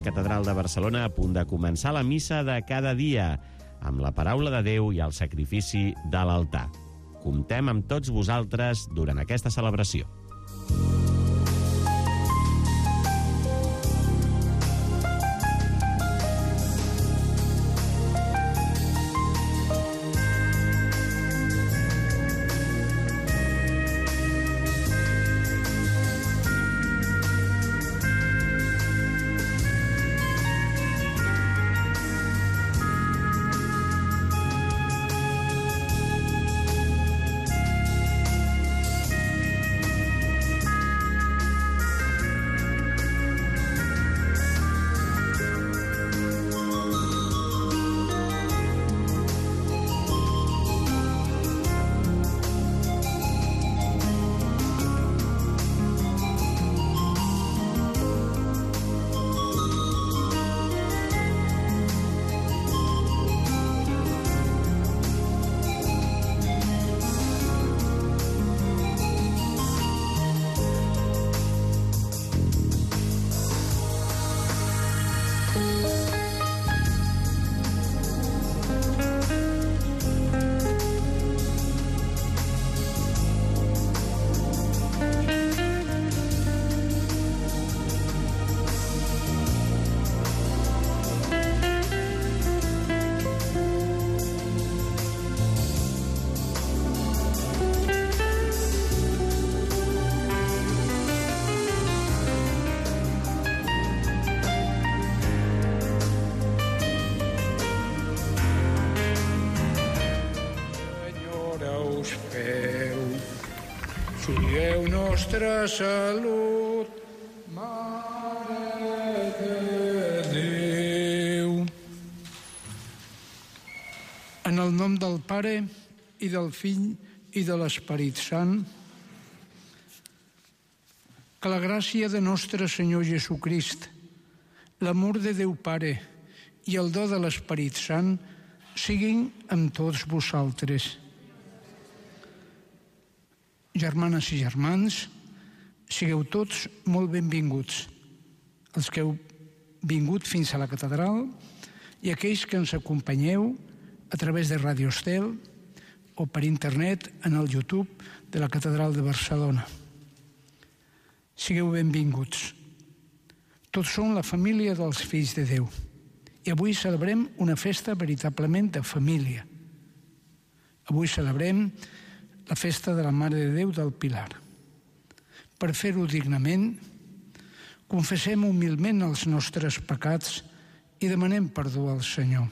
Catedral de Barcelona, a punt de començar la missa de cada dia, amb la paraula de Déu i el sacrifici de l'altar. Comptem amb tots vosaltres durant aquesta celebració. Sigueu nostra salut, Mare de Déu. En el nom del Pare, i del Fill, i de l'Esperit Sant, que la gràcia de nostre Senyor Jesucrist, l'amor de Déu Pare i el do de l'Esperit Sant siguin amb tots vosaltres. Germanes i germans, sigueu tots molt benvinguts, els que heu vingut fins a la catedral i aquells que ens acompanyeu a través de Radio Estel o per internet en el YouTube de la Catedral de Barcelona. Sigueu benvinguts. Tots som la família dels fills de Déu i avui celebrem una festa veritablement de família. Avui celebrem la festa de la Mare de Déu del Pilar. Per fer-ho dignament, confessem humilment els nostres pecats i demanem perdó al Senyor.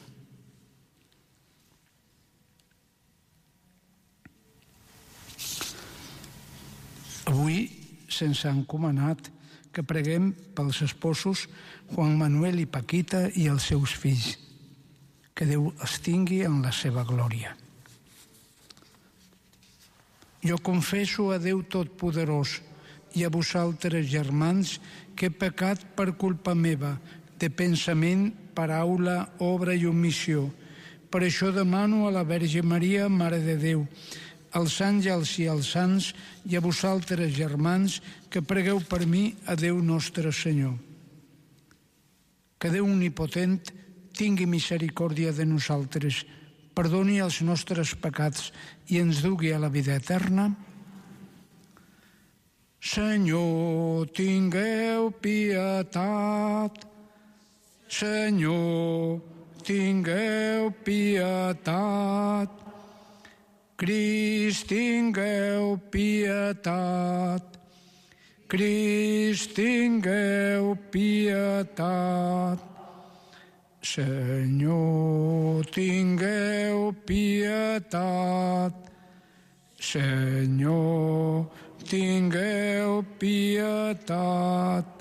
Avui se'ns ha encomanat que preguem pels esposos Juan Manuel i Paquita i els seus fills. Que Déu els tingui en la seva glòria. Jo confesso a Déu Totpoderós i a vosaltres, germans, que he pecat per culpa meva, de pensament, paraula, obra i omissió. Per això demano a la Verge Maria, Mare de Déu, als àngels i als sants, i a vosaltres, germans, que pregueu per mi a Déu nostre Senyor. Que Déu omnipotent tingui misericòrdia de nosaltres, perdoni els nostres pecats i ens dugui a la vida eterna. Senyor, tingueu pietat. Senyor, tingueu pietat. Crist, tingueu pietat. Crist, tingueu pietat. Senyor, tingueu pietat. Senyor, tingueu pietat.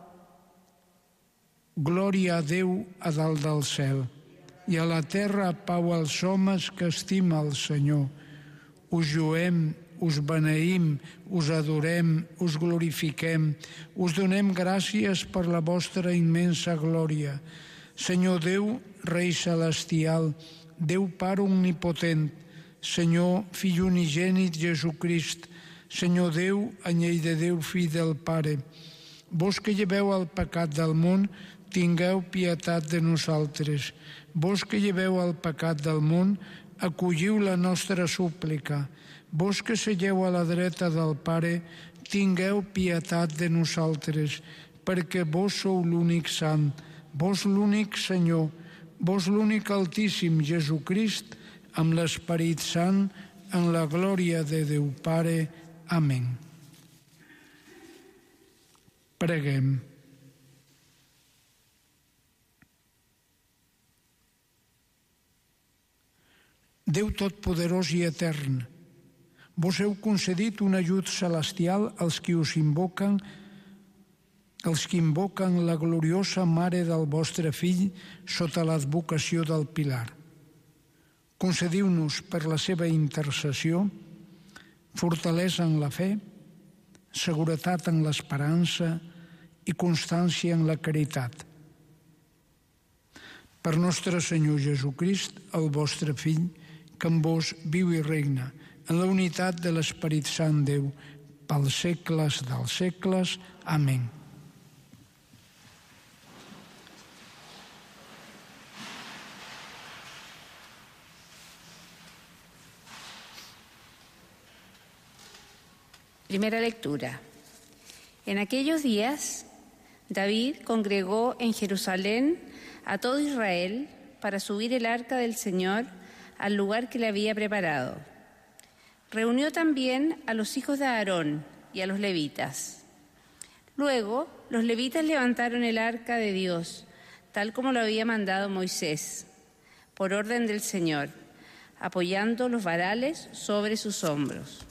Glòria a Déu a dalt del cel i a la terra pau als homes que estima el Senyor. Us lluem, us beneïm, us adorem, us glorifiquem, us donem gràcies per la vostra immensa glòria. Senyor Déu, Rei Celestial, Déu Pare Omnipotent, Senyor Fill Unigènit Jesucrist, Senyor Déu, anyell de Déu, Fill del Pare, vos que lleveu el pecat del món, tingueu pietat de nosaltres. Vos que lleveu el pecat del món, acolliu la nostra súplica. Vos que seieu a la dreta del Pare, tingueu pietat de nosaltres, perquè vos sou l'únic sant, vos l'únic Senyor, vos l'únic Altíssim Jesucrist, amb l'Esperit Sant, en la glòria de Déu Pare. Amén. Preguem. Déu Totpoderós i Etern, vos heu concedit un ajut celestial als qui us invoquen, els que invoquen la gloriosa Mare del vostre Fill sota l'advocació del Pilar. Concediu-nos per la seva intercessió fortalesa en la fe, seguretat en l'esperança i constància en la caritat. Per nostre Senyor Jesucrist, el vostre Fill, que en vos viu i regna, en la unitat de l'Esperit Sant Déu, pels segles dels segles. Amén. Primera lectura. En aquellos días, David congregó en Jerusalén a todo Israel para subir el arca del Señor al lugar que le había preparado. Reunió también a los hijos de Aarón y a los levitas. Luego, los levitas levantaron el arca de Dios, tal como lo había mandado Moisés, por orden del Señor, apoyando los varales sobre sus hombros.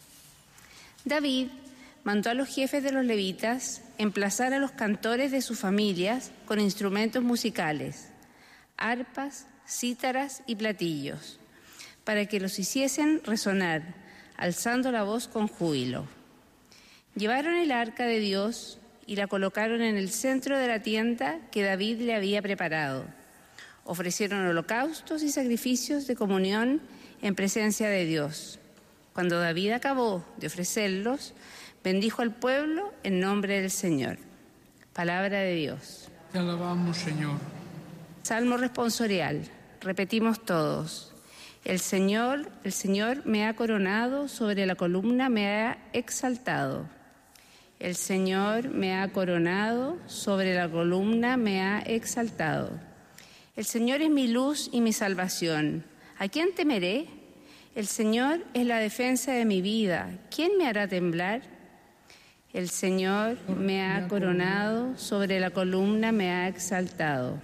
David mandó a los jefes de los levitas emplazar a los cantores de sus familias con instrumentos musicales, arpas, cítaras y platillos, para que los hiciesen resonar, alzando la voz con júbilo. Llevaron el arca de Dios y la colocaron en el centro de la tienda que David le había preparado. Ofrecieron holocaustos y sacrificios de comunión en presencia de Dios. Cuando David acabó de ofrecerlos, bendijo al pueblo en nombre del Señor. Palabra de Dios. Te alabamos, Señor. Salmo responsorial. Repetimos todos. El Señor me ha coronado, sobre la columna me ha exaltado. El Señor me ha coronado, sobre la columna me ha exaltado. El Señor es mi luz y mi salvación. ¿A quién temeré? El Señor es la defensa de mi vida. ¿Quién me hará temblar? El Señor me ha coronado, sobre la columna me ha exaltado.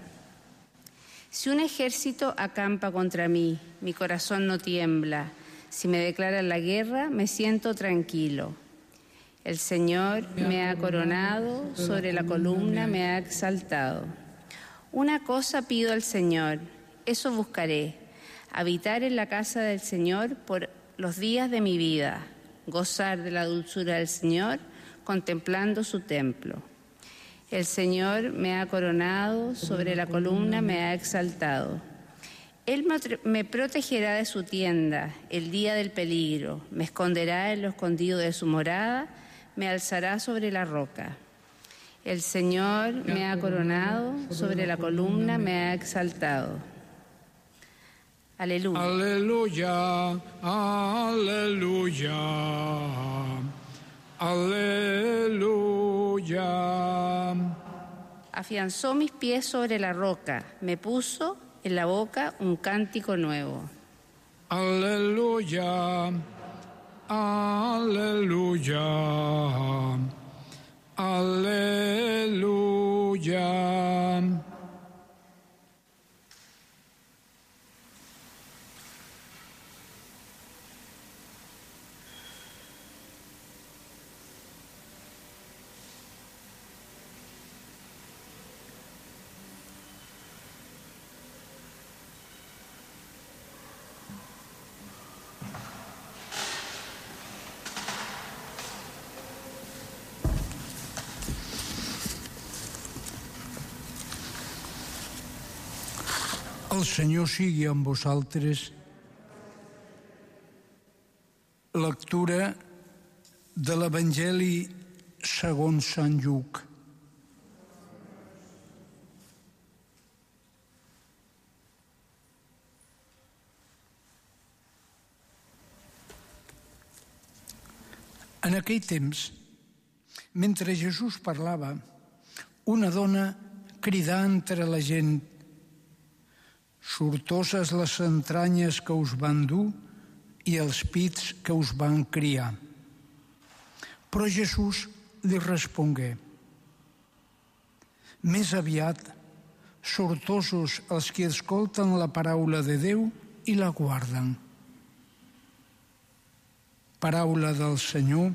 Si un ejército acampa contra mí, mi corazón no tiembla. Si me declaran la guerra, me siento tranquilo. El Señor me ha coronado, sobre la columna me ha exaltado. Una cosa pido al Señor, eso buscaré, habitar en la casa del Señor por los días de mi vida, gozar de la dulzura del Señor, contemplando su templo. El Señor me ha coronado, sobre la columna me ha exaltado. Él me protegerá de su tienda el día del peligro, me esconderá en lo escondido de su morada, me alzará sobre la roca. El Señor me ha coronado, sobre la columna me ha exaltado. Aleluya. Aleluya, aleluya, aleluya. Afianzó mis pies sobre la roca, me puso en la boca un cántico nuevo. Aleluya, aleluya, aleluya. El Senyor sigui amb vosaltres. Lectura de l'Evangeli segons Sant Lluc. En aquell temps, mentre Jesús parlava, una dona cridà entre la gent: «Sortoses les entranyes que us van dur i els pits que us van criar». Però Jesús li respongué: «Més aviat, sortosos els que escolten la paraula de Déu i la guarden». Paraula del Senyor.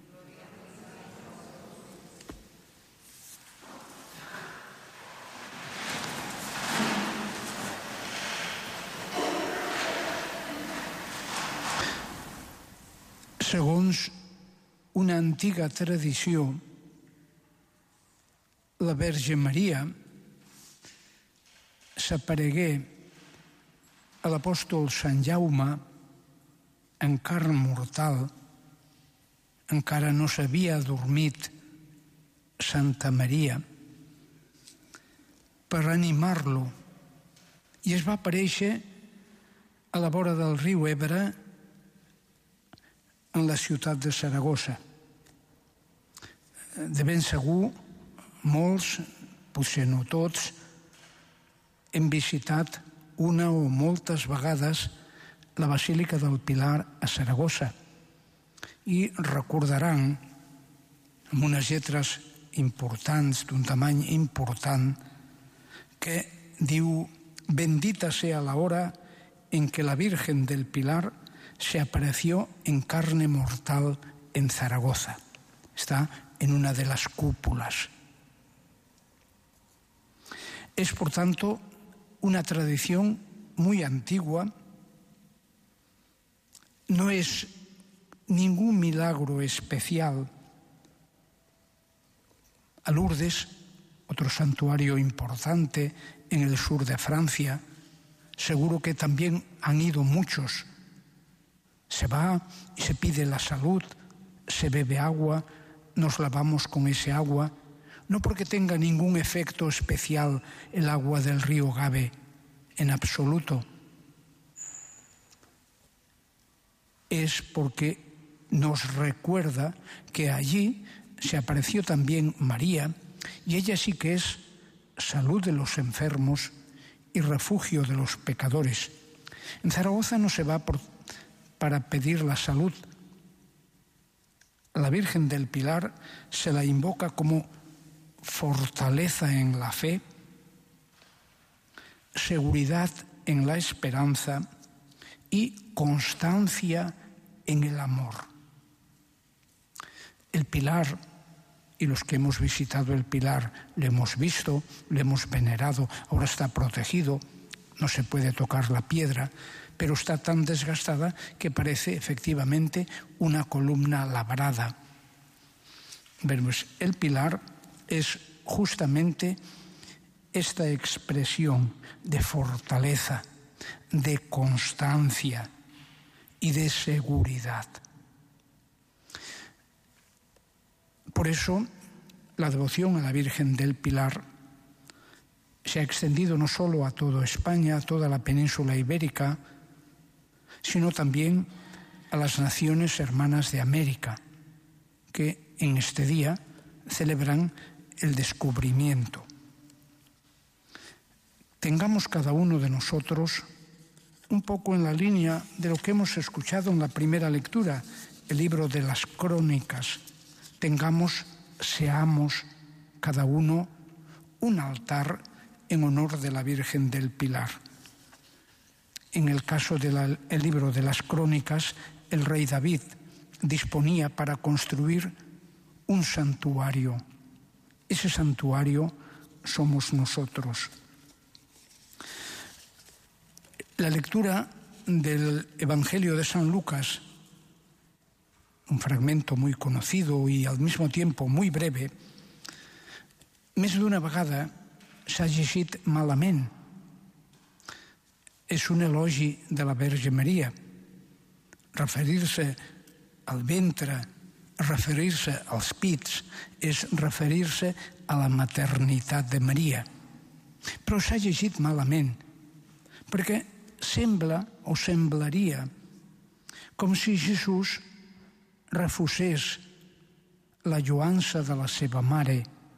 Segons una antiga tradició, la Verge Maria s'aparegué a l'apòstol Sant Jaume en carn mortal. Encara no s'havia adormit Santa Maria, per animar-lo, i es va aparèixer a la vora del riu Ebre, en la ciutat de Saragossa. De ben segur, molts, potser no tots, hem visitat una o moltes vegades la Basílica del Pilar a Saragossa i recordaran, amb unes lletres importants, d'un tamany important, que diu: «Bendita sea la hora en que la Virgen del Pilar se apareció en carne mortal en Zaragoza». Está en una de las cúpulas. Es, por tanto, una tradición muy antigua. No es ningún milagro especial. A Lourdes, otro santuario importante en el sur de Francia, seguro que también han ido muchos. Se va y se pide la salud, se bebe agua, nos lavamos con ese agua, no porque tenga ningún efecto especial el agua del río Gave, en absoluto. Es porque nos recuerda que allí se apareció también María, y ella sí que es salud de los enfermos y refugio de los pecadores. En Zaragoza no se va para pedir la salud. La Virgen del Pilar se la invoca como fortaleza en la fe, seguridad en la esperanza y constancia en el amor. El Pilar, y los que hemos visitado el Pilar lo hemos visto, lo hemos venerado, ahora está protegido, no se puede tocar la piedra, pero está tan desgastada que parece efectivamente una columna labrada. Pues el Pilar es justamente esta expresión de fortaleza, de constancia y de seguridad. Por eso, la devoción a la Virgen del Pilar se ha extendido no solo a toda España, a toda la península ibérica, sino también a las naciones hermanas de América, que en este día celebran el descubrimiento. Tengamos cada uno de nosotros, un poco en la línea de lo que hemos escuchado en la primera lectura, el libro de las Crónicas, seamos cada uno un altar en honor de la Virgen del Pilar. En el caso del libro de las Crónicas, el rey David disponía para construir un santuario. Ese santuario somos nosotros. La lectura del Evangelio de San Lucas, un fragmento muy conocido i al mismo tiempo muy breve, més d'una vegada s'ha llegit malament. És un elogi de la Verge Maria. Referir-se al ventre, referir-se als pits, és referir-se a la maternitat de Maria. Però s'ha llegit malament, perquè sembla o semblaria com si Jesús refusés la lluança de la seva mare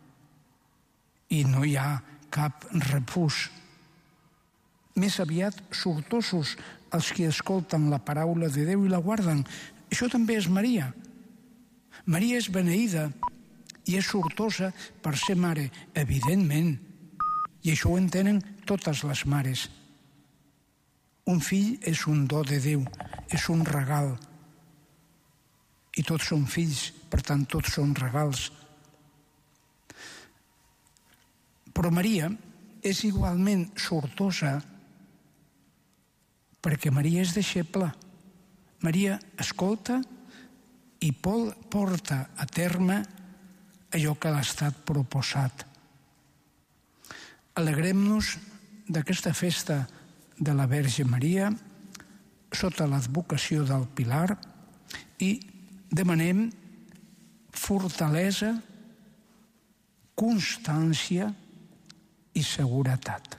i no hi ha cap refús. Més aviat sortosos els que escolten la paraula de Déu i la guarden. Això també és Maria. Maria és beneïda i és sortosa per ser mare, evidentment. I això ho entenen totes les mares. Un fill és un do de Déu, és un regal. I tots són fills, per tant, tots són regals. Però Maria és igualment sortosa perquè Maria és deixeble. Maria escolta i porta a terme allò que l'ha estat proposat. Alegrem-nos d'aquesta festa de la Verge Maria sota l'advocació del Pilar i demanem fortalesa, constància i seguretat.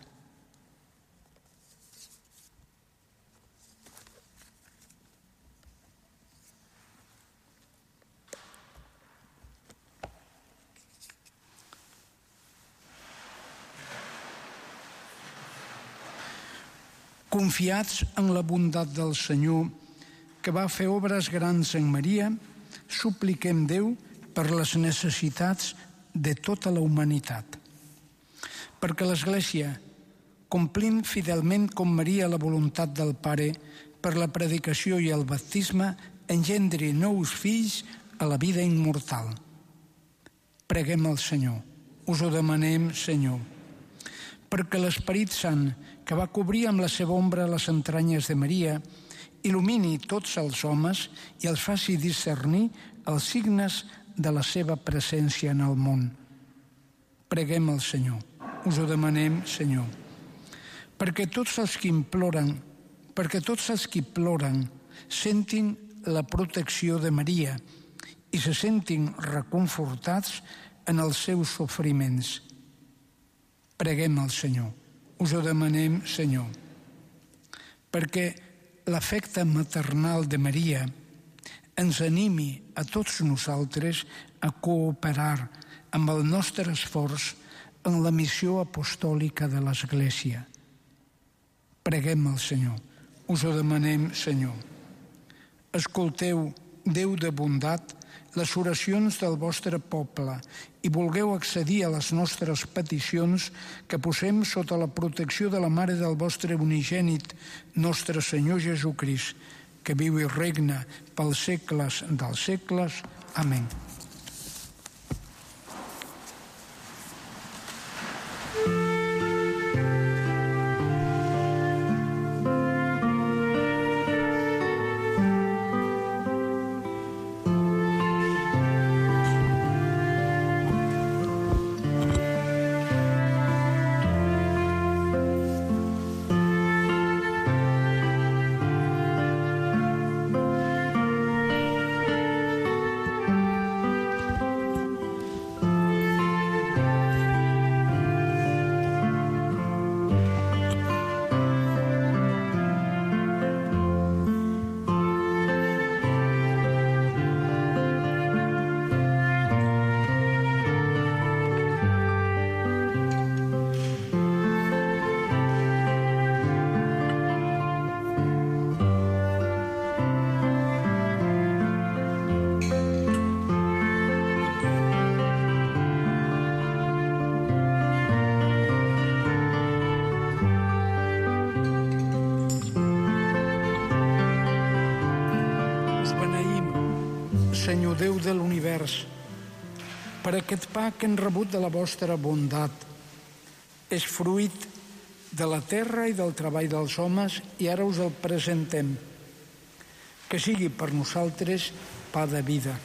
Confiats en la bondat del Senyor, que va fer obres grans en Maria, supliquem Déu per les necessitats de tota la humanitat. Perquè l'Església, complint fidelment com Maria la voluntat del Pare, per la predicació i el baptisme, engendri nous fills a la vida immortal. Preguem al Senyor. Us ho demanem, Senyor. Perquè l'Esperit Sant, que va cobrir amb la seva ombra les entranyes de Maria, il·lumini tots els homes i els faci discernir els signes de la seva presència en el món. Preguem al Senyor. Us ho demanem, Senyor. Perquè tots els qui ploren sentin la protecció de Maria i se sentin reconfortats en els seus sofriments. Preguem al Senyor. Us ho demanem, Senyor. Perquè l'afecte maternal de Maria ens animi a tots nosaltres a cooperar amb el nostre esforç en la missió apostòlica de l'Església. Preguem al Senyor. Us ho demanem, Senyor. Escolteu, Déu de bondat, les oracions del vostre poble i vulgueu accedir a les nostres peticions que posem sota la protecció de la Mare del vostre unigènit, nostre Senyor Jesucrist, que viu i regna pels segles dels segles. Amén. Senyor Déu de l'univers, per aquest pa que hem rebut de la vostra bondat. És fruit de la terra i del treball dels homes i ara us el presentem. Que sigui per nosaltres pa de vida.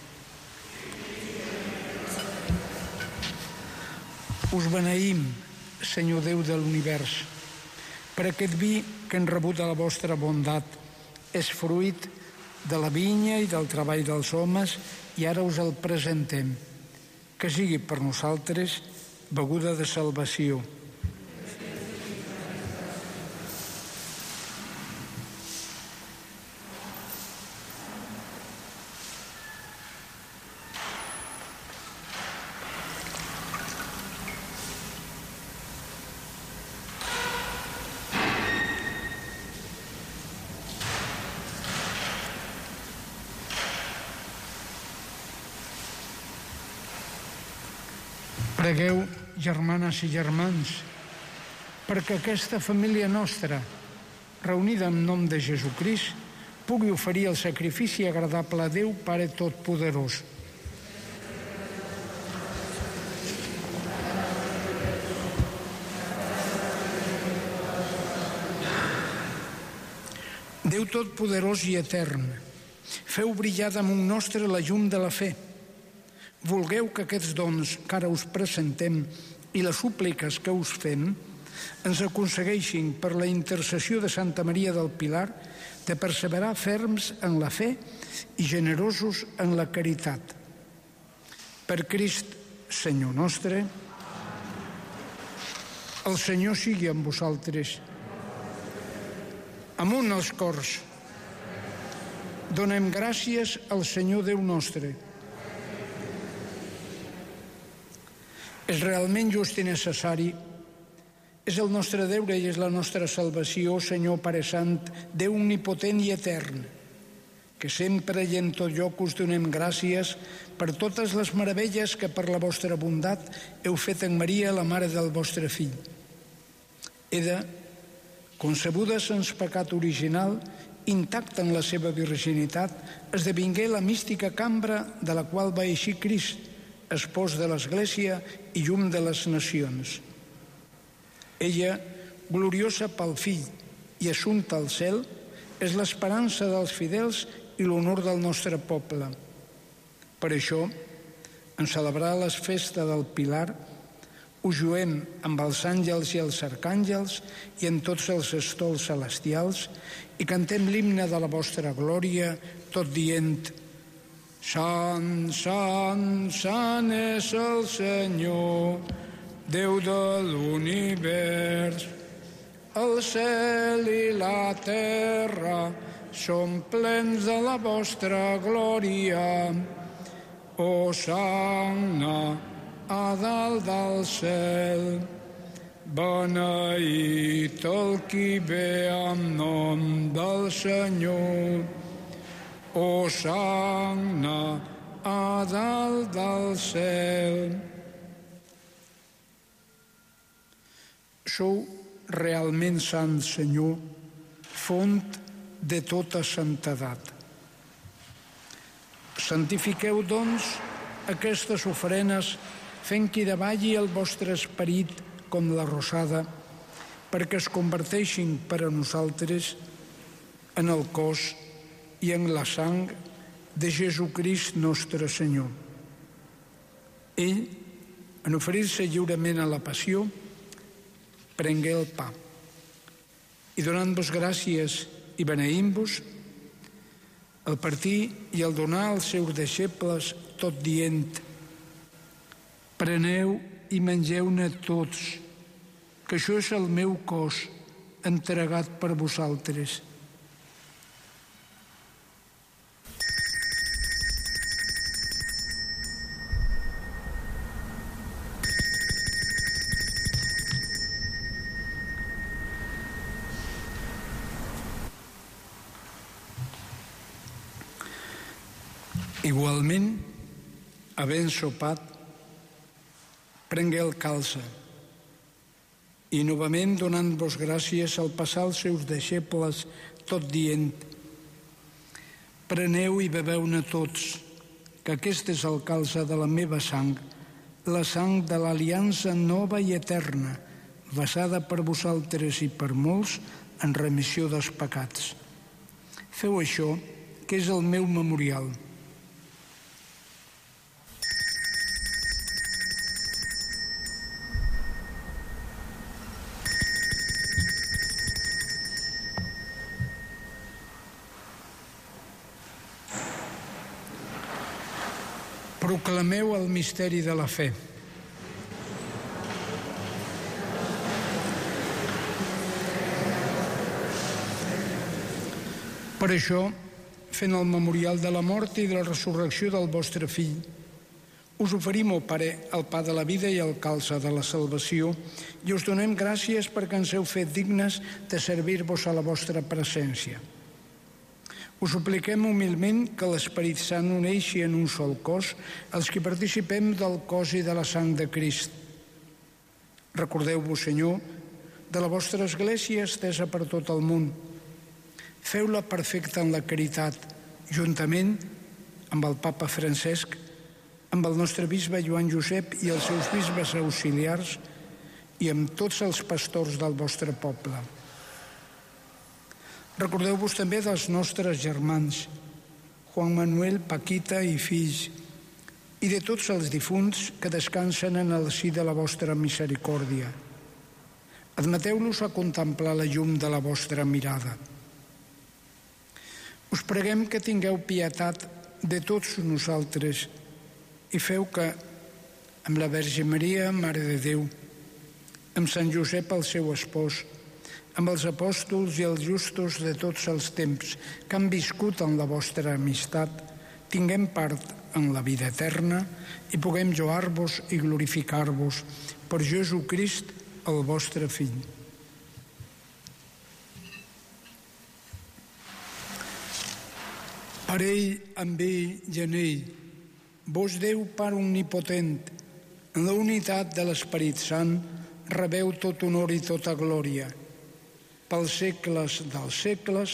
Us beneïm, Senyor Déu de l'univers, per aquest vi que hem rebut de la vostra bondat. És fruit de la vinya i del treball dels homes i ara us el presentem. Que sigui per nosaltres beguda de salvació. Pregueu, germanes i germans, perquè aquesta família nostra, reunida en nom de Jesucrist, pugui oferir el sacrifici agradable a Déu, Pare Totpoderós. Déu Totpoderós i etern, feu brillar damunt nostre la llum de la fe. Vulgueu que aquests dons que ara us presentem i les súpliques que us fem ens aconsegueixin, per la intercessió de Santa Maria del Pilar, de perseverar ferms en la fe i generosos en la caritat. Per Crist, Senyor nostre, el Senyor sigui amb vosaltres. Amunt els cors. Donem gràcies al Senyor Déu nostre. És realment just i necessari. És el nostre deure i és la nostra salvació, Senyor Pare Sant, Déu omnipotent i etern, que sempre i en tot lloc us donem gràcies per totes les meravelles que per la vostra bondat heu fet en Maria, la mare del vostre fill. Ella, concebuda sense pecat original, intacta en la seva virginitat, esdevingué la mística cambra de la qual va eixir Crist, espòs de l'Església i llum de les nacions. Ella, gloriosa pel Fill i assumpta al cel, és l'esperança dels fidels i l'honor del nostre poble. Per això, en celebrar la festa del Pilar, us juem amb els àngels i els arcàngels i en tots els estols celestials i cantem l'himne de la vostra glòria, tot dient: Sant, sant, sant és el Senyor, Déu de l'univers. El cel i la terra són plens de la vostra glòria. Hosanna a dalt del cel, beneït el qui ve en nom del Senyor. Hosanna a dalt del cel. Sou realment sant, Senyor, font de tota santedat. Santifiqueu, doncs, aquestes ofrenes fent que davalli el vostre esperit com la rosada, perquè es converteixin per a nosaltres en el cos i en la sang de Jesucrist nostre Senyor. Ell, en oferir-se lliurement a la passió, prengué el pa i, donant-vos gràcies i beneint-vos, el partir i el donar als seus deixebles, tot dient: Preneu i mengeu-ne tots, que això és el meu cos entregat per vosaltres. Igualment, havent sopat, prengué el calze i, novament donant-vos gràcies, al passar als seus deixebles, tot dient: Preneu i beveu-ne tots, que aquest és el calze de la meva sang, la sang de l'aliança nova i eterna, vessada per vosaltres i per molts en remissió dels pecats. Feu això, que és el meu memorial. Proclameu el misteri de la fe. Per això, fent el memorial de la mort i de la resurrecció del vostre Fill, us oferim, ó Pare, el pa de la vida i el calze de la salvació, i us donem gràcies perquè ens heu fet dignes de servir-vos a la vostra presència. Us supliquem humilment que l'Esperit Sant uneixi en un sol cos els que participem del cos i de la sang de Crist, Recordeu-vos, Senyor, de la vostra Església estesa per tot el món. Feu-la perfecta en la caritat, juntament amb el Papa Francesc, amb el nostre bisbe Joan Josep i els seus bisbes auxiliars i amb tots els pastors del vostre poble. Recordeu-vos també dels nostres germans, Juan Manuel, Paquita i fills, i de tots els difunts que descansen en el si de la vostra misericòrdia. Admeteu-los a contemplar la llum de la vostra mirada. Us preguem que tingueu pietat de tots nosaltres i feu que, amb la Verge Maria, Mare de Déu, amb Sant Josep, el seu espòs, amb els apòstols i els justos de tots els temps que han viscut en la vostra amistat, tinguem part en la vida eterna i puguem lloar-vos i glorificar-vos per Jesucrist, el vostre Fill. Per ell, amb ell i en ell, vos Déu Pare omnipotent, en la unitat de l'Esperit Sant, rebeu tot honor i tota glòria, pels segles dels segles.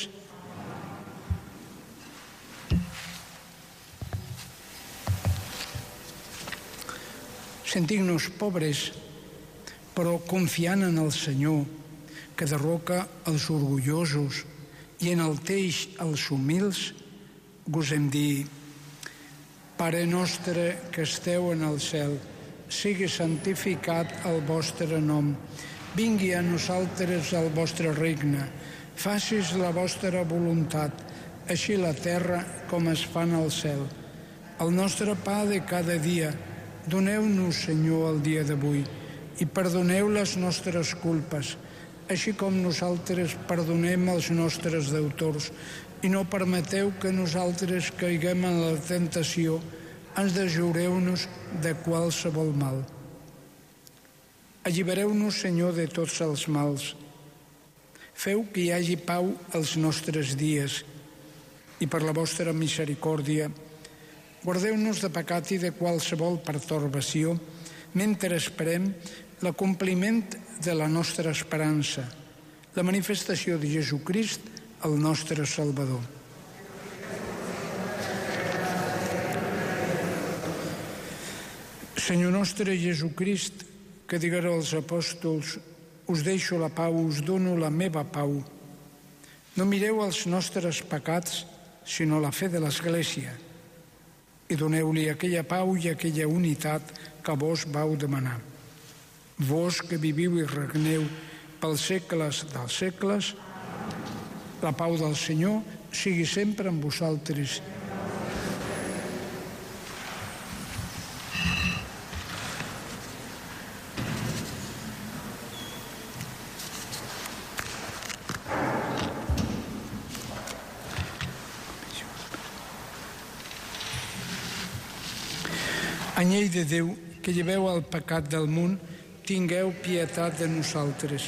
Sentim-nos pobres, però confiant en el Senyor, que derroca els orgullosos i enalteix els humils, gosem dir: Pare nostre que esteu en el cel, sigui santificat el vostre nom. Vingui a nosaltres el vostre regne. Facis la vostra voluntat, així la terra com es fa en el cel. El nostre pa de cada dia, doneu-nos, Senyor, el dia d'avui, i perdoneu les nostres culpes, així com nosaltres perdonem els nostres deutors, i no permeteu que nosaltres caiguem en la tentació, ens deslliureu-nos de qualsevol mal. Allibereu-nos, Senyor, de tots els mals. Feu que hi hagi pau als nostres dies i per la vostra misericòrdia guardeu-nos de pecat i de qualsevol pertorbació mentre esperem l'acompliment de la nostra esperança, la manifestació de Jesucrist, el nostre Salvador. Senyor nostre Jesucrist, que diguera als apòstols: us deixo la pau, us dono la meva pau. No mireu els nostres pecats, sinó la fe de l'Església, i doneu-li aquella pau i aquella unitat que vos vau demanar. Vos que viviu i regneu pels segles dels segles, la pau del Senyor sigui sempre amb vosaltres. Anyell de Déu, que lleveu el pecat del món, tingueu pietat de nosaltres.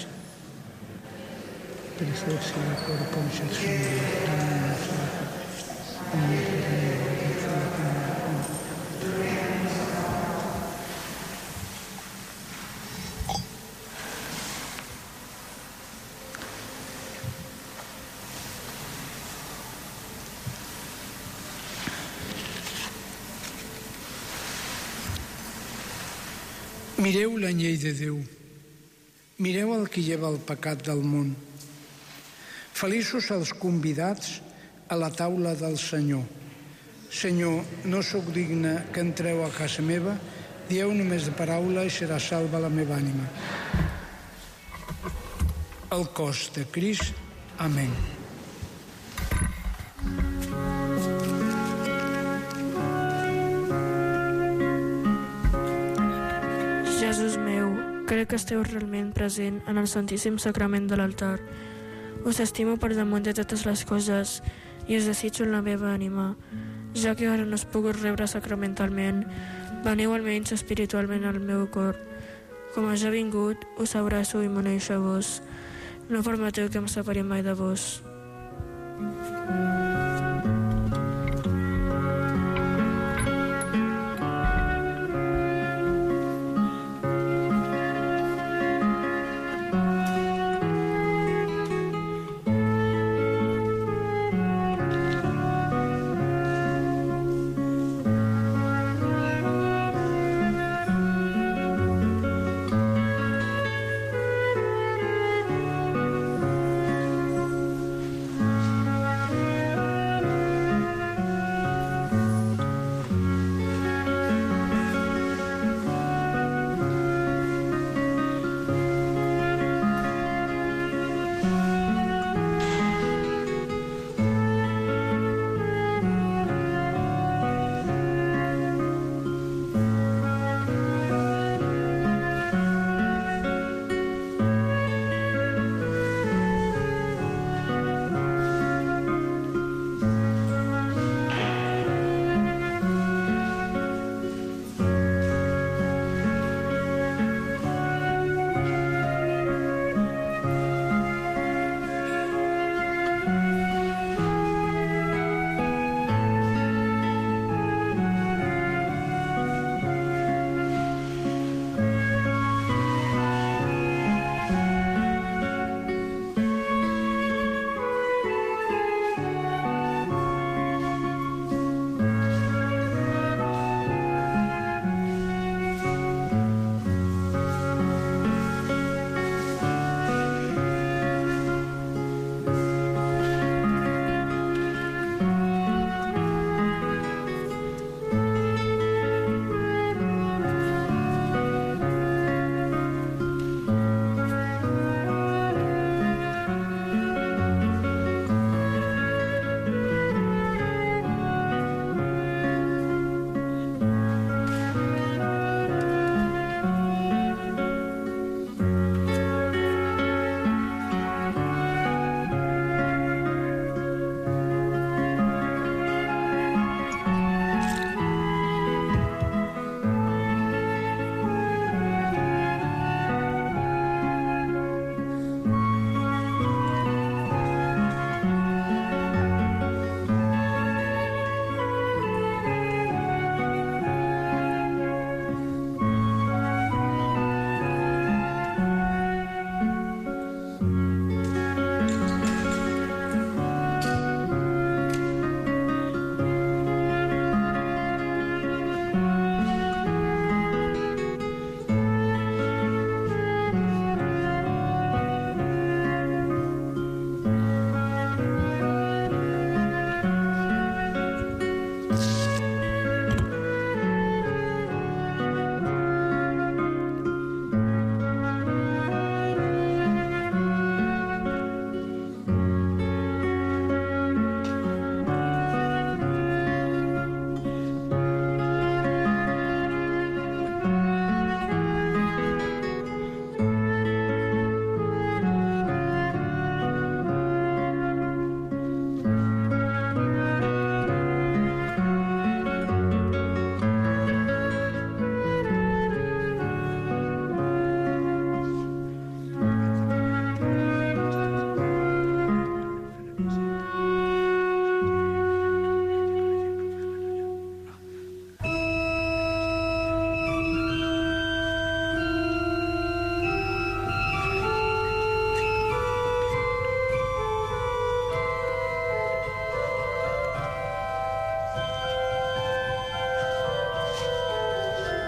Mireu l'anyell de Déu, mireu el que lleva el pecat del món. Feliços els convidats a la taula del Senyor. Senyor, no sóc digne que entreu a casa meva, dieu només de paraula i serà salva la meva ànima. El cos de Crist. Amén. Jesús meu, crec que esteu realment present en el Santíssim Sacrament de l'altar. Us estimo per damunt de totes les coses i us desitjo en la meva ànima. Ja que ara no us puc rebre sacramentalment, veniu almenys espiritualment al meu cor. Com ja vingut, us abraço i m'uneixo a vos. No permeteu que em separi mai de vos.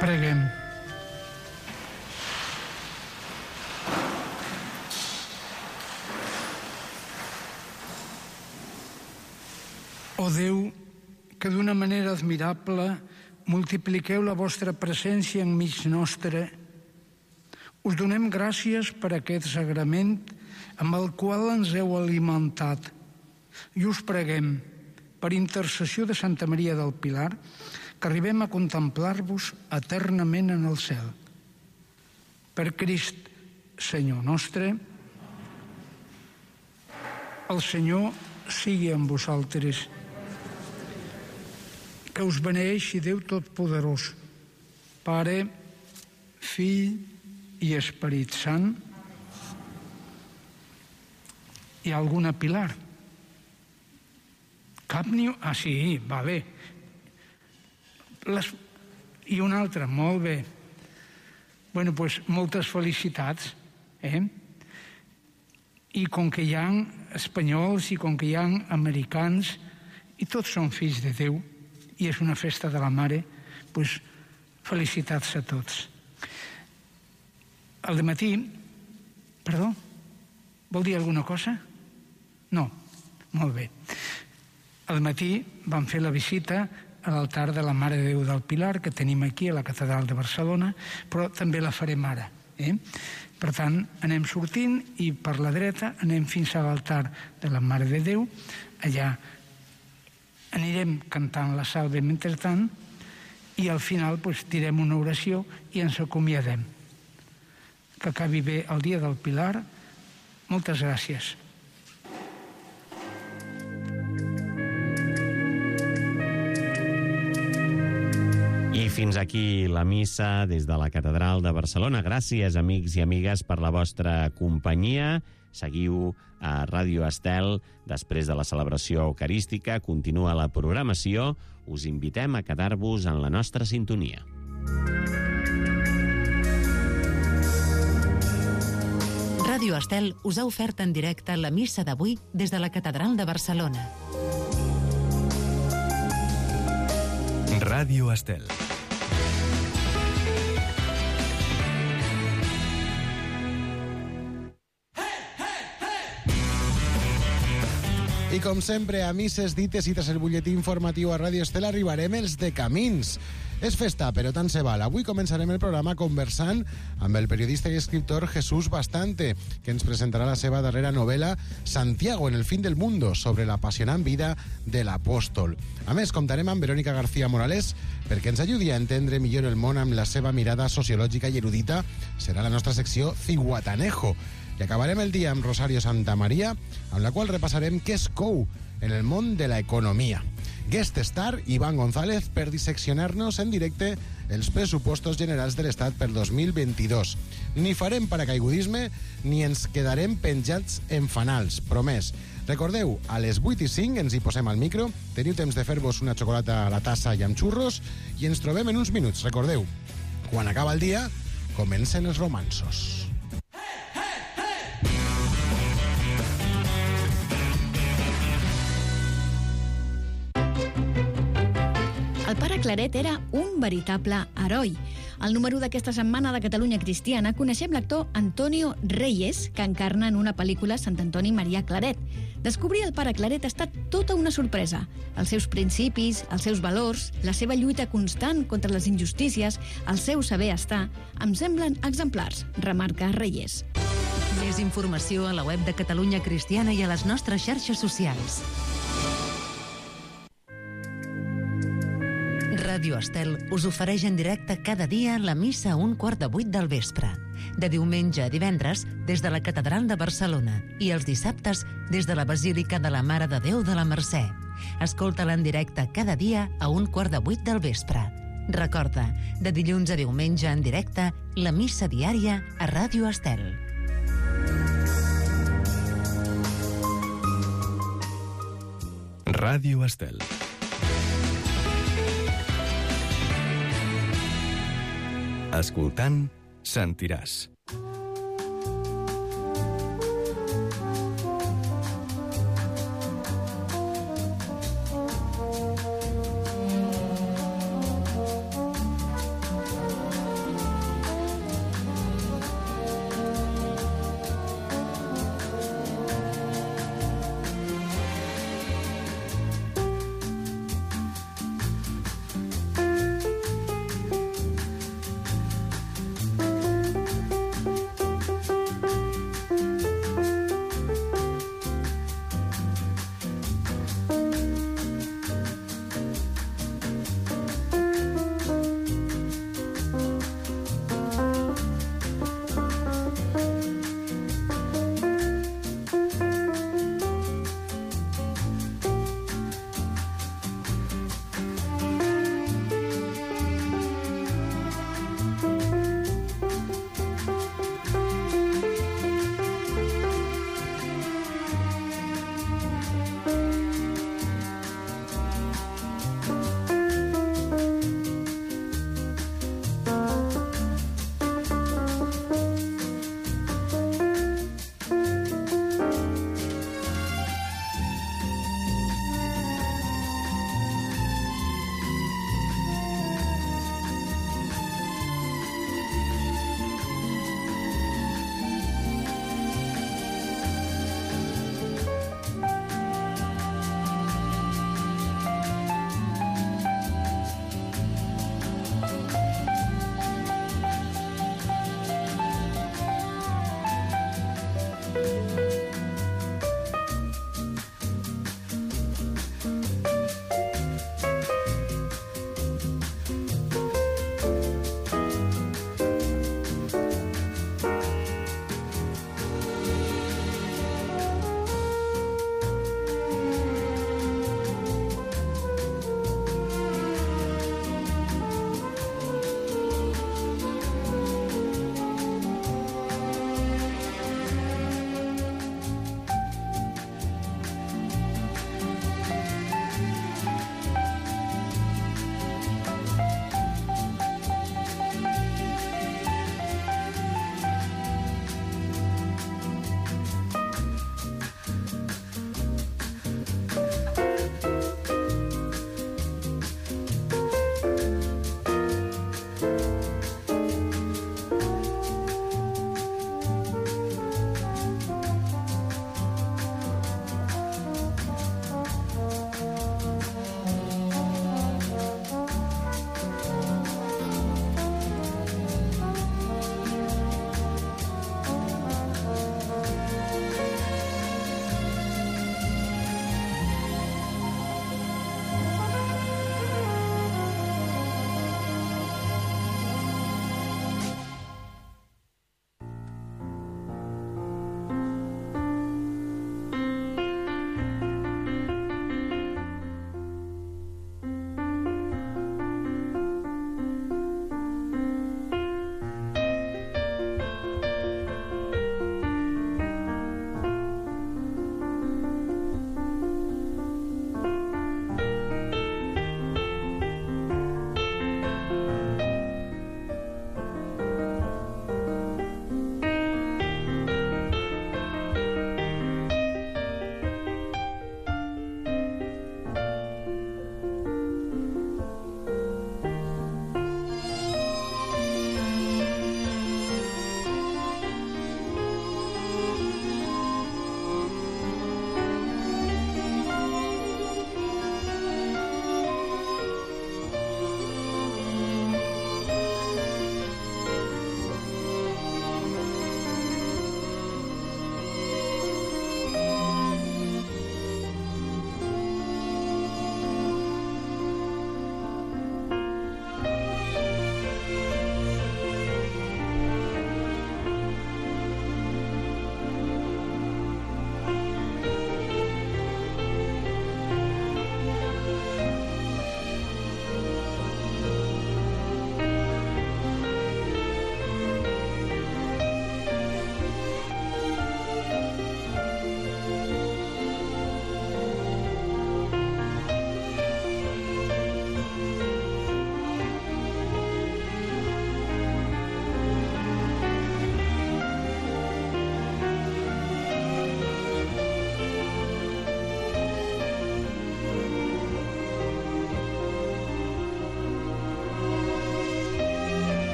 Preguem. O Déu, que d'una manera admirable multipliqueu la vostra presència enmig nostre, us donem gràcies per aquest sagrament amb el qual ens heu alimentat i us preguem, per intercessió de Santa Maria del Pilar, que arribem a contemplar-vos eternament en el cel. Per Crist, Senyor nostre, el Senyor sigui amb vosaltres. Que us beneeixi Déu Totpoderós, Pare, Fill i Esperit Sant. Hi ha alguna Pilar? Cap ni... Ah, sí, va bé. I una altra, molt bé. Bueno, doncs moltes felicitats. I com que hi ha espanyols i com que hi ha americans, i tots són fills de Déu, i és una festa de la Mare, doncs felicitats a tots. Al dematí, perdó, vol dir alguna cosa? No, molt bé. Al matí vam fer la visita a l'altar de la Mare de Déu del Pilar, que tenim aquí a la Catedral de Barcelona, però també la farem ara. Per tant, anem sortint i per la dreta anem fins a l'altar de la Mare de Déu. Allà anirem cantant la salve mentrestant i al final direm una oració i ens acomiadem. Que acabi bé el dia del Pilar. Moltes gràcies. I fins aquí la missa des de la Catedral de Barcelona. Gràcies, amics i amigues, per la vostra companyia. Seguiu a Ràdio Estel. Després de la celebració eucarística, continua la programació. Us invitem a quedar-vos en la nostra sintonia. Ràdio Estel us ha ofert en directe la missa d'avui des de la Catedral de Barcelona. Ràdio Estel. I com sempre, a misses dites i tras el butlletí informatiu a Ràdio Estel arribarem els de Camins. És festa, però tant se val. Avui començarem el programa conversant amb el periodista i escriptor Jesús Bastante, que ens presentarà la seva darrera novel·la Santiago en el fin del mundo, sobre l'apassionant vida de l'apòstol. A més, comptarem amb Verónica García Morales perquè ens ajudi a entendre millor el món amb la seva mirada sociològica i erudita. Serà la nostra secció Ciguatanejo. I acabarem el dia amb Rosario Santamaría, amb la qual repassarem què es cou en el món de l'economia. Guest star Iván González per disseccionar-nos en directe els pressupostos generals de l'Estat per 2022. Ni farem paracaigudisme ni ens quedarem penjats en fanals, promès. Recordeu, a les 8:05 ens hi posem al micro, teniu temps de fer-vos una xocolata a la tassa i amb xurros, i ens trobem en uns minuts. Recordeu, quan acaba el dia, comencen els romanços. El pare Claret era un veritable heroi. Al número d'aquesta setmana de Catalunya Cristiana coneixem l'actor Antonio Reyes, que encarna en una pel·lícula Sant Antoni Maria Claret. Descobrir el pare Claret ha estat tota una sorpresa. Els seus principis, els seus valors, la seva lluita constant contra les injustícies, el seu saber estar, em semblen exemplars, remarca Reyes. Més informació a la web de Catalunya Cristiana i a les nostres xarxes socials. Ràdio Estel us ofereix en directe cada dia la missa a 7:15 del vespre. De diumenge a divendres, des de la Catedral de Barcelona, i els dissabtes, des de la Basílica de la Mare de Déu de la Mercè. Escolta-la en directe cada dia a 7:15 del vespre. Recorda, de dilluns a diumenge en directe, la missa diària a Ràdio Estel. Ràdio Estel. Escoltant, sentiràs.